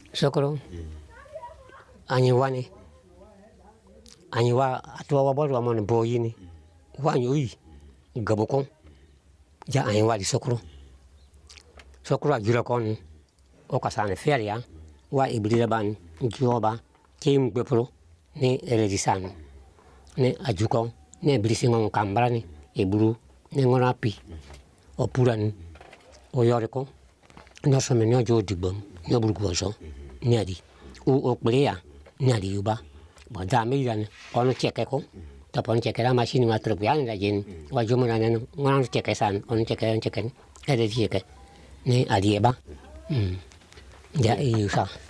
sokoro anyuane anyuwa atwa wabor wa mon boyini wa nyuyi gaboko ja anyuwa di sokoro ajura kon o kasane feria wa ibrida ban joba tim gbepro ne eredisan ne ajuko ne brisingon kambrani eburu ne ngonapi opuran o yoriko no so me no jo digbom no burguoso ni adi o plea ni adi uba ba da me yan ono cheke ko ta pon cheke la machine ma tropian la jen wa jo mona no ngono cheke san on cheke ede cheke ne adi eba ja e usa